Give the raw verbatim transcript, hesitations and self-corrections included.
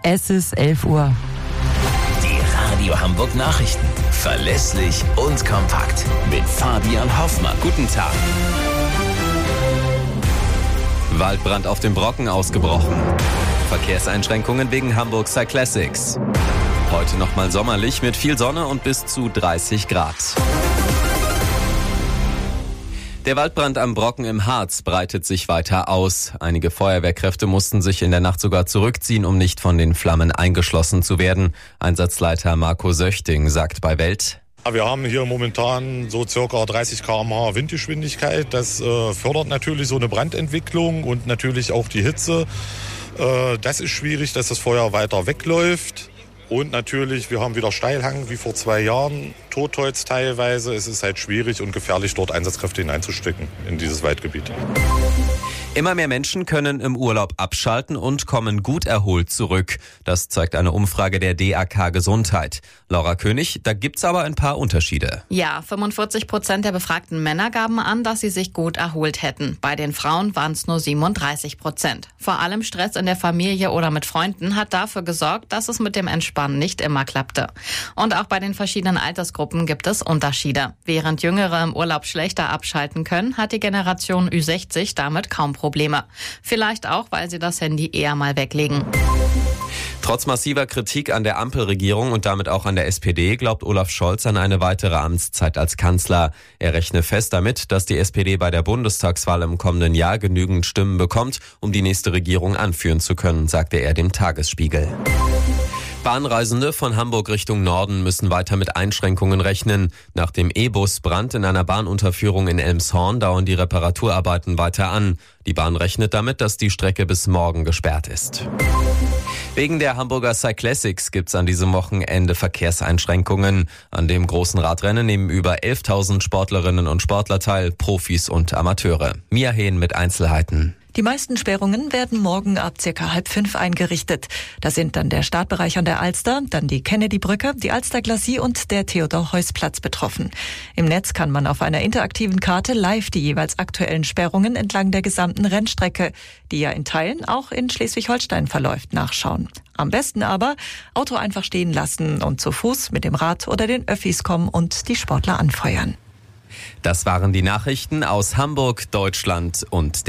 Es ist elf Uhr. Die Radio Hamburg Nachrichten. Verlässlich und kompakt. Mit Fabian Hoffmann. Guten Tag. Waldbrand auf dem Brocken ausgebrochen. Verkehrseinschränkungen wegen Hamburg Cyclassics. Heute nochmal sommerlich mit viel Sonne und bis zu dreißig Grad. Der Waldbrand am Brocken im Harz breitet sich weiter aus. Einige Feuerwehrkräfte mussten sich in der Nacht sogar zurückziehen, um nicht von den Flammen eingeschlossen zu werden. Einsatzleiter Marco Söchting sagt bei Welt: Wir haben hier momentan so circa dreißig Kilometer pro Stunde Windgeschwindigkeit. Das äh, fördert natürlich so eine Brandentwicklung und natürlich auch die Hitze. Äh, das ist schwierig, dass das Feuer weiter wegläuft. Und natürlich, wir haben wieder Steilhang wie vor zwei Jahren, Totholz teilweise. Es ist halt schwierig und gefährlich, dort Einsatzkräfte hineinzustecken in dieses Waldgebiet. Immer mehr Menschen können im Urlaub abschalten und kommen gut erholt zurück. Das zeigt eine Umfrage der D A K Gesundheit. Laura König, da gibt's aber ein paar Unterschiede. Ja, fünfundvierzig Prozent der befragten Männer gaben an, dass sie sich gut erholt hätten. Bei den Frauen waren es nur siebenunddreißig Prozent. Vor allem Stress in der Familie oder mit Freunden hat dafür gesorgt, dass es mit dem Entspannen nicht immer klappte. Und auch bei den verschiedenen Altersgruppen gibt es Unterschiede. Während Jüngere im Urlaub schlechter abschalten können, hat die Generation Ü sechzig damit kaum Probleme. Vielleicht auch, weil sie das Handy eher mal weglegen. Trotz massiver Kritik an der Ampelregierung und damit auch an der S P D glaubt Olaf Scholz an eine weitere Amtszeit als Kanzler. Er rechne fest damit, dass die S P D bei der Bundestagswahl im kommenden Jahr genügend Stimmen bekommt, um die nächste Regierung anführen zu können, sagte er dem Tagesspiegel. Bahnreisende von Hamburg Richtung Norden müssen weiter mit Einschränkungen rechnen. Nach dem E-Bus-Brand in einer Bahnunterführung in Elmshorn dauern die Reparaturarbeiten weiter an. Die Bahn rechnet damit, dass die Strecke bis morgen gesperrt ist. Wegen der Hamburger Cyclassics gibt's an diesem Wochenende Verkehrseinschränkungen. An dem großen Radrennen nehmen über elftausend Sportlerinnen und Sportler teil, Profis und Amateure. Mia Hehn mit Einzelheiten. Die meisten Sperrungen werden morgen ab circa halb fünf eingerichtet. Da sind dann der Startbereich an der Alster, dann die Kennedy-Brücke, die Alster-Glacis und der Theodor-Heuss-Platz betroffen. Im Netz kann man auf einer interaktiven Karte live die jeweils aktuellen Sperrungen entlang der gesamten Rennstrecke, die ja in Teilen auch in Schleswig-Holstein verläuft, nachschauen. Am besten aber Auto einfach stehen lassen und zu Fuß mit dem Rad oder den Öffis kommen und die Sportler anfeuern. Das waren die Nachrichten aus Hamburg, Deutschland und der